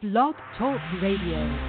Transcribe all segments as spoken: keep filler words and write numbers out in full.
Blog Talk Radio.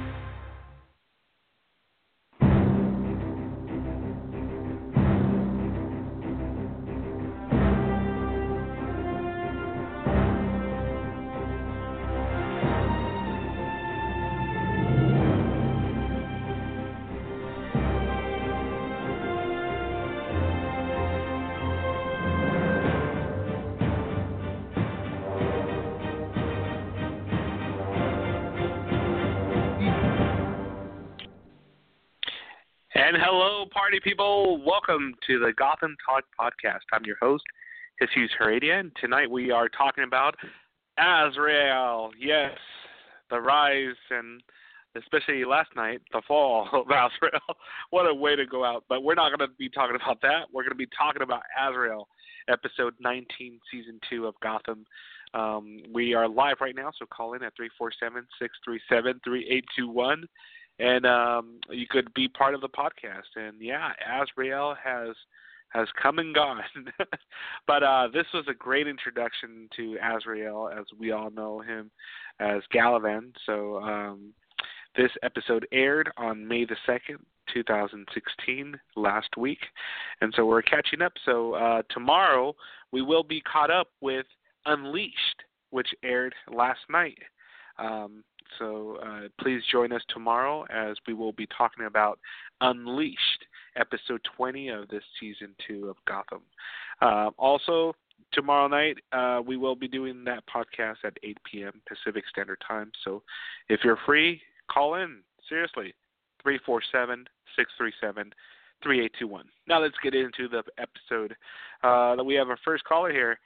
And hello, party people. Welcome to the Gotham Talk Podcast. I'm your host, Jesus Heredia, and tonight we are talking about Azrael. Yes, the rise and especially last night, the fall of Azrael. What a way to go out. But we're not going to be talking about that. We're going to be talking about Azrael, episode nineteen, season two of Gotham. Um, we are live right now, so call in at three four seven, six three seven, three eight two one. And um, you could be part of the podcast. And, yeah, Azrael has has come and gone. but uh, this was a great introduction to Azrael, as we all know him as Galavan. So um, this episode aired on May the second, twenty sixteen, last week. And so we're catching up. So uh, tomorrow we will be caught up with Unleashed, which aired last night. Um, So uh, please join us tomorrow as we will be talking about Unleashed, episode twenty of this season two of Gotham. Uh, also, tomorrow night uh, we will be doing that podcast at eight p.m. Pacific Standard Time. So if you're free, call in. Seriously, three four seven, six three seven, three eight two one. Now let's get into the episode. Uh, we have our first caller here.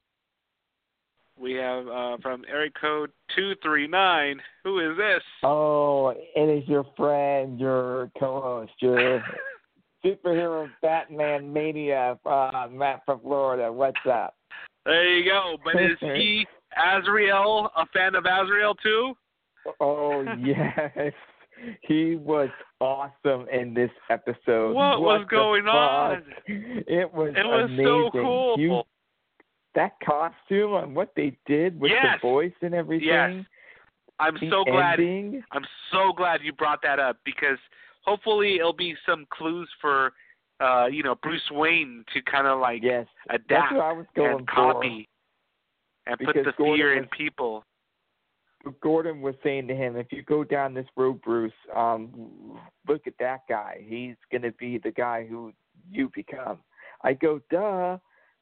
We have uh, from area code two three nine. Who is this? Oh, it is your friend, your co-host, your superhero Batman mania, uh, Matt from Florida. What's up? There you go. But is he, Azrael, a fan of Azrael too? Oh, yes. He was awesome in this episode. What, what was going fuck? on? It was It was amazing. so cool. You, that costume and what they did with yes. the voice and everything. Yes. I'm the so glad. ending. I'm so glad you brought that up because hopefully it'll be some clues for, uh, you know, Bruce Wayne to kind of like yes. adapt That's what I was going and copy for. and because put the Gordon fear was, in people. Gordon was saying to him, if you go down this road, Bruce, um, look at that guy. He's going to be the guy who you become. I go, duh.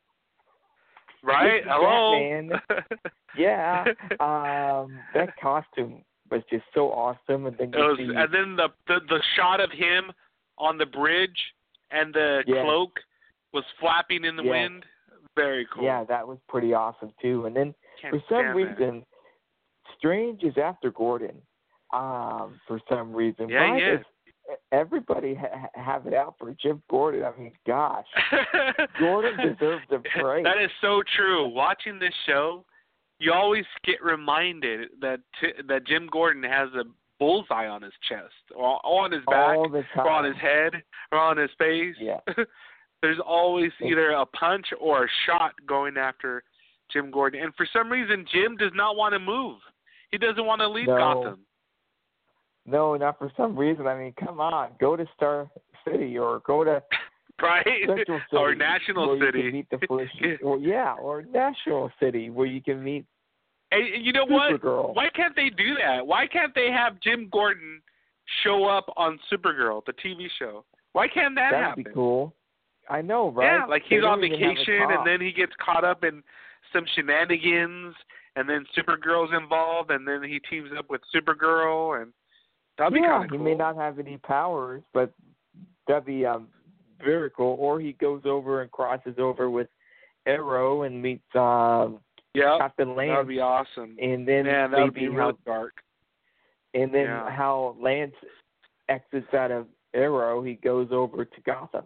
Right? Hello? Batman. Yeah. Um, that costume was just so awesome. And then, it was, the, and then the, the the shot of him on the bridge and the yes. cloak was flapping in the yes. wind. Very cool. Yeah, that was pretty awesome, too. And then Can't for some stand reason, that. Strange is after Gordon um, for some reason. Yeah, Why yeah. does everybody ha- have it out for Jim Gordon? I mean, gosh. Gordon deserves a break. That is so true. Watching this show, you always get reminded that t- that Jim Gordon has a bullseye on his chest, or on his back, All the time. or on his head, or on his face. Yeah. There's always either a punch or a shot going after Jim Gordon. And for some reason, Jim does not want to move. He doesn't want to leave no. Gotham. No, not for some reason. I mean, come on. Go to Star City or go to right? Central City. Or National where City. You can meet the Flash. Or, yeah, or National City where you can meet And you know Supergirl. what? Why can't they do that? Why can't they have Jim Gordon show up on Supergirl, the T V show? Why can't that That'd happen? be cool. I know, right? Yeah, like They he's don't on even have a vacation cop. and then he gets caught up in some shenanigans and then Supergirl's involved and then he teams up with Supergirl and that'd be yeah, kind of cool. he may not have any powers, but that'd be um, very cool. Or he goes over and crosses over with Arrow and meets um, yep, Captain Lance. That'd be awesome. And then Man, that would be maybe real how, dark. And then Yeah. how Lance exits out of Arrow, he goes over to Gotham.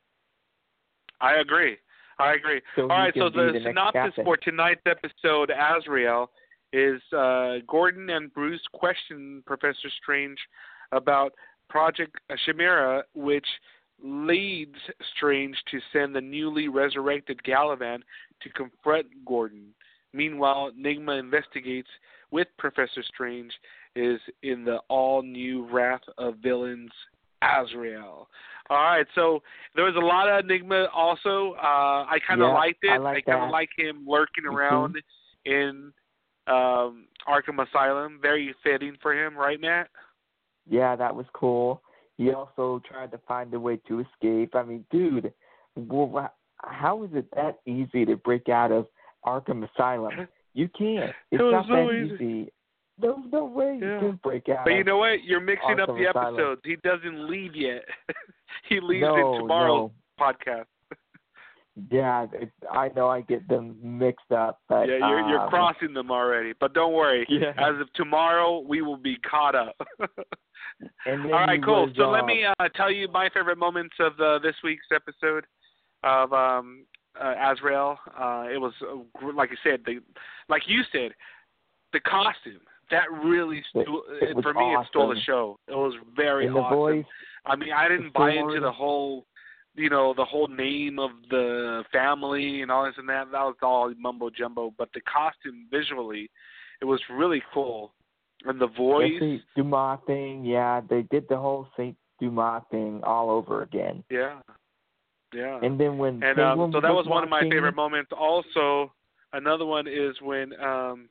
I agree. I agree. So All he right, can so be the, the next synopsis captain. for tonight's episode, Azrael, is uh, Gordon and Bruce question Professor Strange about Project Chimera, which leads Strange to send the newly resurrected Galavan to confront Gordon. Meanwhile, Nigma investigates with Professor Strange is in the all-new Wrath of Villains, Azrael. All right, so there was a lot of Enigma also. Uh, I kind of yeah, liked it. I, like I kind of that. like him lurking Me around too. in um, Arkham Asylum. Very fitting for him, right, Matt? Yeah, that was cool. He also tried to find a way to escape. I mean, dude, well, how is it that easy to break out of Arkham Asylum? You can't. It's it was not so that easy. easy. There's no way Yeah. you can break out. But you of know what? You're mixing up Arkham the Asylum. episodes. He doesn't leave yet. He leaves no, in tomorrow's no. podcast. Yeah, it, I know I get them mixed up, but yeah, you're you're um, crossing them already. But don't worry. Yeah. As of tomorrow, we will be caught up. And then All right, he cool. was, So uh, let me uh, tell you my favorite moments of uh, this week's episode of um, uh, Azrael. Uh, it was uh, gr- like I said, the like you said, the costume that really It- sto- it was for me it stole the awesome. show. It was very in the awesome. voice. I mean, I didn't the buy sword. into the whole, you know, the whole name of the family and all this and that. That was all mumbo jumbo. But the costume visually, it was really cool, and the voice. The Saint Dumas thing, yeah, they did the whole Saint Dumas thing all over again. Yeah, yeah. And then when And Penguin um, so that was was one of my watching- favorite moments. Also, another one is when um,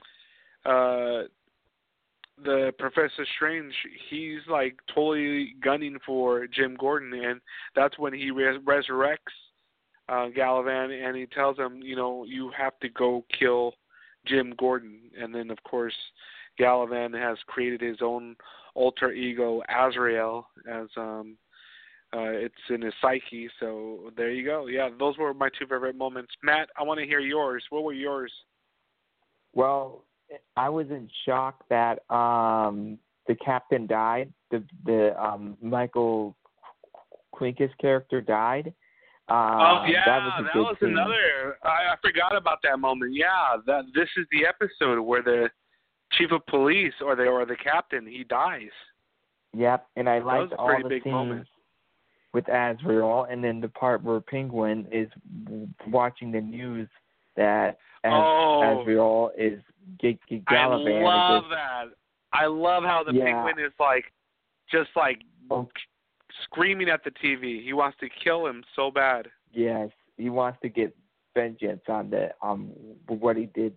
uh, the Professor Strange, he's like totally gunning for Jim Gordon, and that's when he res- resurrects uh, Galavan, and he tells him, you know, you have to go kill Jim Gordon. And then, of course, Galavan has created his own alter ego, Azrael, as um, uh, it's in his psyche. So there you go. Yeah, those were my two favorite moments. Matt, I want to hear yours. What were yours? Well, I was in shock that um, the captain died. The the um, Michael Quinkis character died. Uh, oh yeah, that was, a that good was scene. another. I, I forgot about that moment. Yeah, that this is the episode where the chief of police or the or the captain he dies. Yep, and I liked was a all pretty the big scenes moment. with Azrael, and then the part where Penguin is watching the news that Az- Oh. Azrael is G- G- I Galavan. love is that. I love how the Yeah. penguin is like, just like oh, screaming at the T V. He wants to kill him so bad. yes, he wants to get vengeance on the um what he did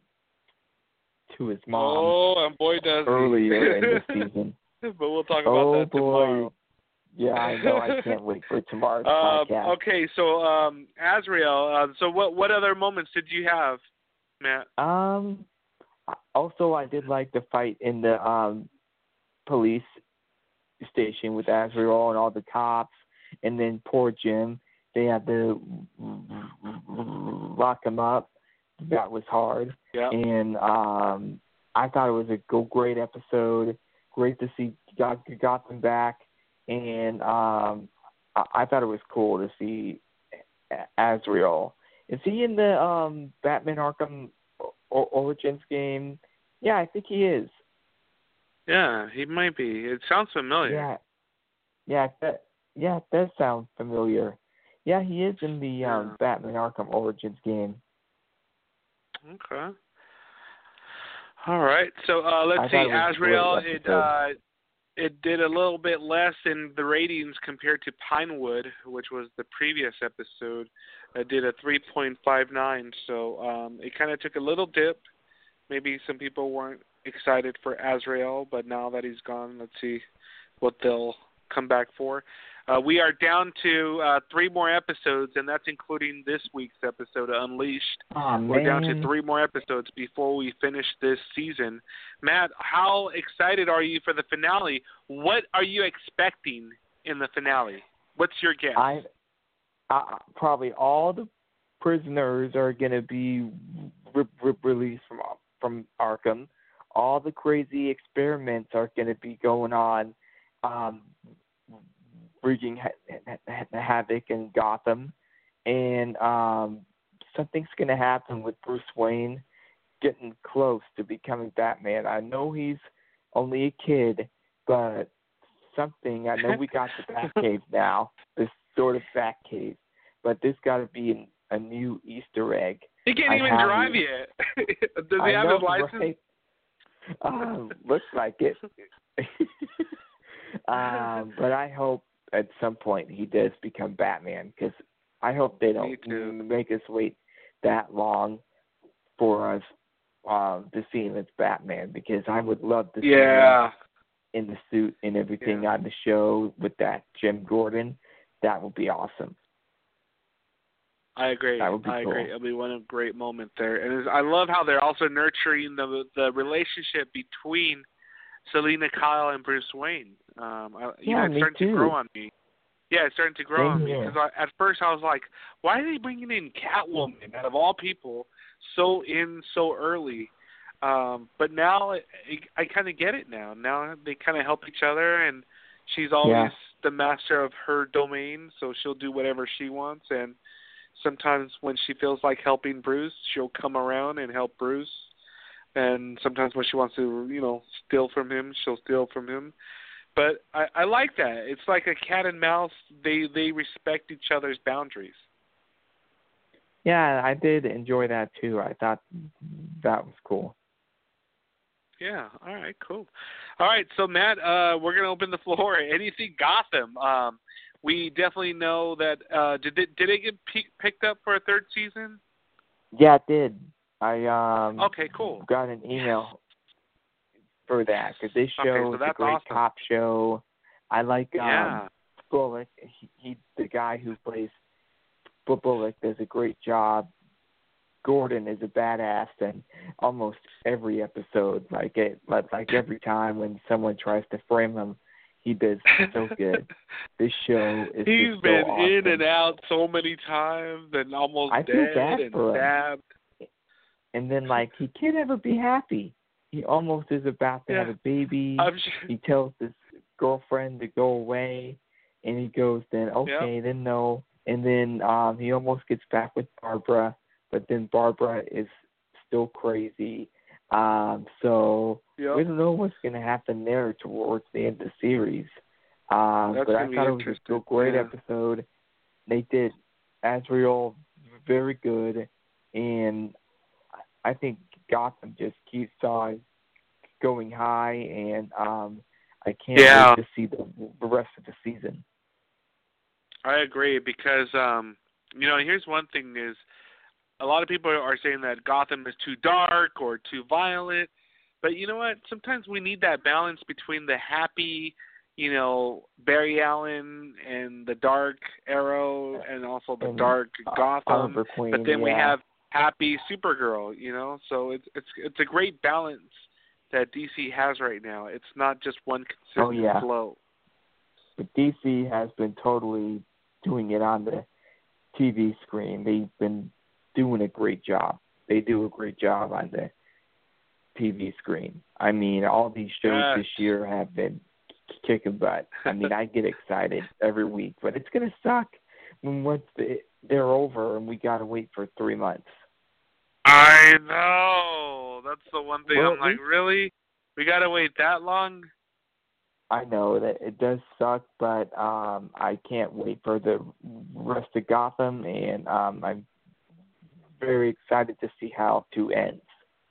to his mom Oh, and boy does he. earlier in the season. But we'll talk about Oh that boy. tomorrow. Yeah, I know. I can't wait for tomorrow's Um, podcast. okay, so um, Azrael. Uh, so what what other moments did you have, Matt? Um. Also, I did like the fight in the um police station with Azrael and all the cops, and then poor Jim. They had to lock him up. That was hard. Yeah. And um, I thought it was a go- great episode. Great to see got got them back, and um, I, I thought it was cool to see Azrael. Is he in the um, Batman Arkham o- Origins game? Yeah, I think he is. Yeah, he might be. It sounds familiar. Yeah, yeah, that yeah, it does sound familiar. Yeah, he is in the um, Yeah. Batman Arkham Origins game. Okay. All right. So uh, let's I see. thought it was a great Azrael. It episode. uh, it did a little bit less in the ratings compared to Pinewood, which was the previous episode. It did a three point five nine. So um, it kind of took a little dip. Maybe some people weren't excited for Azrael, but now that he's gone, let's see what they'll come back for. Uh, we are down to uh, three more episodes, and that's including this week's episode, Unleashed. Oh, We're down to man. three more episodes before we finish this season. Matt, how excited are you for the finale? What are you expecting in the finale? What's your guess? I, I probably all the prisoners are going to be re- re- released from from Arkham. All the crazy experiments are going to be going on, um, wreaking ha- ha- havoc in Gotham, and um, something's going to happen with Bruce Wayne getting close to becoming Batman. I know he's only a kid, but something. I know we got the Batcave now, this sort of Batcave, but there's got to be an, a new Easter egg. he can't I even have drive you. yet. Does he I have know, his license? right? um, looks like it. um, but I hope at some point he does become Batman, because I hope they don't make us wait that long for us um, to see him as Batman, because I would love to see yeah. him in the suit and everything yeah. on the show with that Jim Gordon. That would be awesome. I agree. That would be I cool. agree. It'll be one of great moment there, and I love how they're also nurturing the the relationship between Selena Kyle and Bruce Wayne. Um, I, you yeah, know, it's me starting too. to grow on me. Yeah, it's starting to grow Same on me, because at first I was like, why are they bringing in Catwoman out of all people so in so early? Um, but now it, it, I kind of get it now. Now they kind of help each other, and she's always yeah. the master of her domain, so she'll do whatever she wants. And sometimes when she feels like helping Bruce, she'll come around and help Bruce. And sometimes when she wants to, you know, steal from him, she'll steal from him. But I, I like that. It's like a cat and mouse. They they respect each other's boundaries. Yeah, I did enjoy that too. I thought that was cool. Yeah. All right. Cool. All right. So Matt, uh, we're gonna open the floor. Anything Gotham? Um, we definitely know that. Uh, did it did it get p- picked up for a third season? Yeah, it did. I um. Okay. Cool. Got an email for that, because this show okay, so is that's a great awesome. cop show. I like um, yeah. Bullock. He, he the guy who plays Bullock does a great job. Gordon is a badass, and almost every episode, like it, like every time when someone tries to frame him, he does so good. This show is He's just been so awesome. in and out so many times, and almost I dead feel bad and for him. stabbed. And then, like, he can't ever be happy. He almost is about to yeah. have a baby. I'm sure. He tells his girlfriend to go away, and he goes, then okay, yep. then no. And then um, he almost gets back with Barbara, but then Barbara is still crazy. Um, so yep. we don't know what's going to happen there towards the end of the series. Um, That's but I be thought it was a great yeah. episode. They did Azrael very good, and I think Gotham just keeps on going high, and um, I can't yeah. wait to see the, the rest of the season. I agree, because, um, you know, here's one thing is a lot of people are saying that Gotham is too dark or too violent, but you know what? Sometimes we need that balance between the happy, you know, Barry Allen and the dark Arrow, and also the and, dark uh, Gotham, Oliver Queen, but then yeah. we have happy Supergirl, you know, so it's it's it's a great balance that D C has right now. It's not just one consistent oh, yeah. flow. But D C has been totally doing it on the T V screen. They've been doing a great job. They do a great job on the T V screen. I mean, all these shows yes. this year have been kicking butt. I mean, I get excited every week, but it's going to suck when once they're over and we got to wait for three months. I know. That's the one thing well, I'm like, really? We got to wait that long? I know that it does suck, but um, I can't wait for the rest of Gotham, and um, I'm very excited to see how two ends.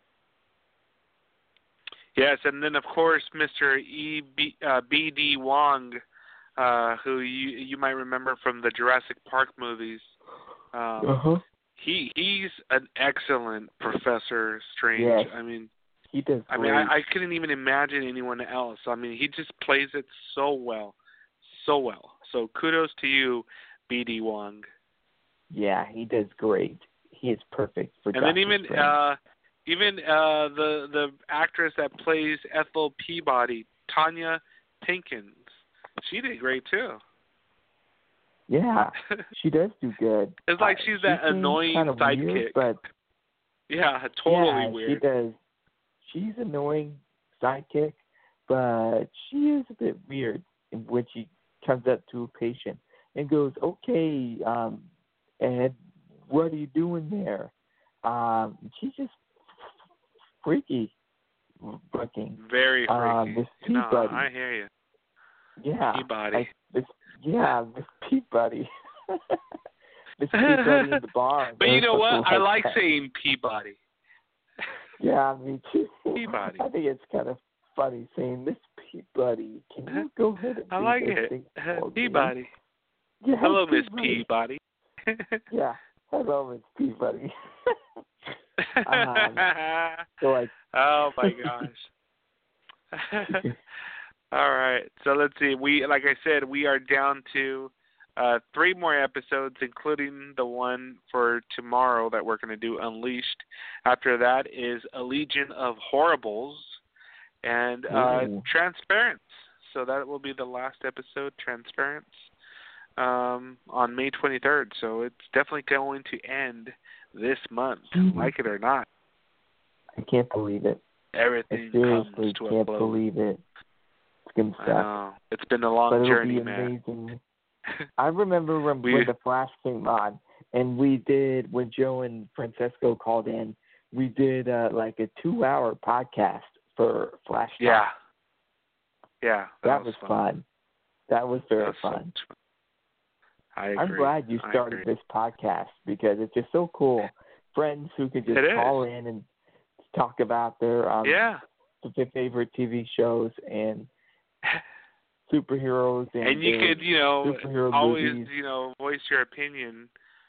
Yes, and then, of course, Mister E. B. Uh, B D. Wong, uh, who you you might remember from the Jurassic Park movies. Um, uh-huh. He he's an excellent Professor Strange. Yes. I mean, he does. I great. mean, I, I couldn't even imagine anyone else. I mean, he just plays it so well, so well. So kudos to you, B D. Wong. Yeah, he does great. He is perfect for. And Doctor then even Strange. uh, even uh, the the actress that plays Ethel Peabody, Tanya Pinkins, she did great too. Yeah, she does do good. It's like uh, she's she that seems annoying kind of sidekick. Weird, but yeah, totally yeah, weird. she does. She's annoying sidekick, but she is a bit weird when she comes up to a patient and goes, "Okay, um, Ed, what are you doing there?" Um, she's just freaky looking. Very freaky. Um, this no, Peabody. I hear you. Yeah. Peabody. I, this, yeah, this Peabody. this Peabody in the bar. But you know what? I like like that. saying Peabody. Yeah, me too. Peabody. I think it's kind of funny saying, Miss Peabody, can you go ahead and I do like this it. thing Uh, for Peabody. me? Yeah, Hello, Miss Peabody. Peabody. Yeah, hello, Miss Peabody. um, so like, oh my gosh. All right. So let's see. We, like I said, we are down to uh, three more episodes, including the one for tomorrow that we're going to do, Unleashed. After that is A Legion of Horribles and uh, Ooh. Transparence. So that will be the last episode, Transparence, um, on May twenty-third. So it's definitely going to end this month, Mm-hmm. like it or not. I can't believe it. Everything I seriously comes to a can't close. believe it. It's gonna suck. I know. It's been a long but it'll journey, be man. amazing. I remember when, we, when the Flash came on, and we did when Joe and Francesco called in. We did uh, like a two-hour podcast for Flash Talk. Yeah. Yeah. That, that was, was fun. fun. That was very that was fun. So fun. I agree. I'm glad you started this podcast because it's just so cool. Friends who can just it call is. in and talk about their um, yeah. their favorite T V shows and superheroes and, and you could, you know, superhero always, movies. you know, voice your opinion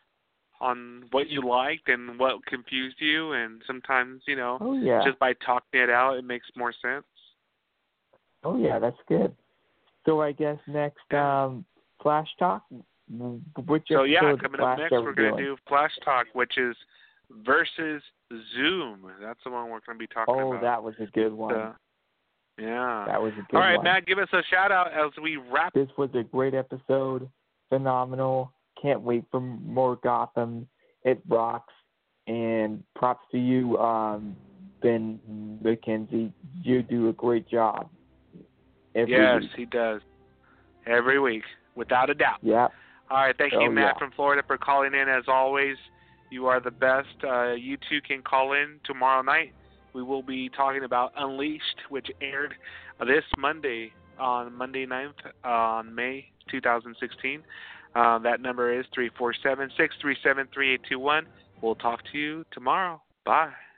on what you liked and what confused you, and sometimes, you know, oh, yeah. just by talking it out, it makes more sense. Oh yeah, that's good. So I guess next yeah. um, Flash Talk. Which so yeah, episode coming Flash up next, are we we're going to doing? do Flash Talk, which is versus Zoom. That's the one we're going to be talking oh, about. Oh, that was a good one. Uh, yeah. That was a good All right, one. Matt, give us a shout out as we wrap. This was a great episode. Phenomenal. Can't wait for more Gotham. It rocks. And props to you, um, Ben McKenzie. You do a great job. Every yes, week. he does. Every week, without a doubt. Yeah. All right, thank oh, you, Matt yeah. from Florida, for calling in as always. You are the best. Uh, you too can call in tomorrow night. We will be talking about Unleashed, which aired this Monday on Monday ninth on May two thousand sixteen. Uh, that number is three four seven, six three seven, three eight two one. We'll talk to you tomorrow. Bye.